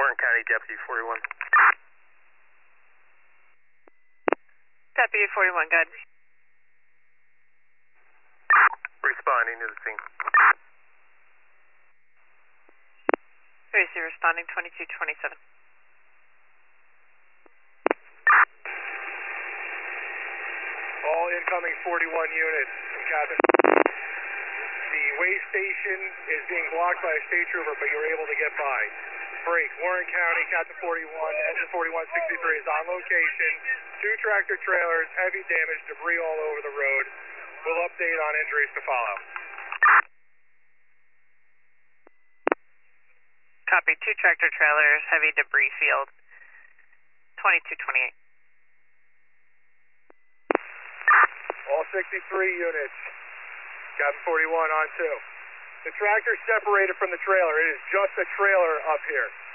Warren County Deputy 41. Deputy 41, good. Responding to the scene. Seriously responding 2227. All incoming 41 units from Cabin. The way station is being blocked by a state trooper, but you're able to get by. Break. Warren County, Captain 41, engine 4163 is on location. 2 tractor trailers, heavy damage, debris all over the road. We'll update on injuries to follow. Copy, 2 tractor trailers, heavy debris field. 2228. All 63 units. Captain 41 on 2. The tractor separated from the trailer. It is just a trailer up here.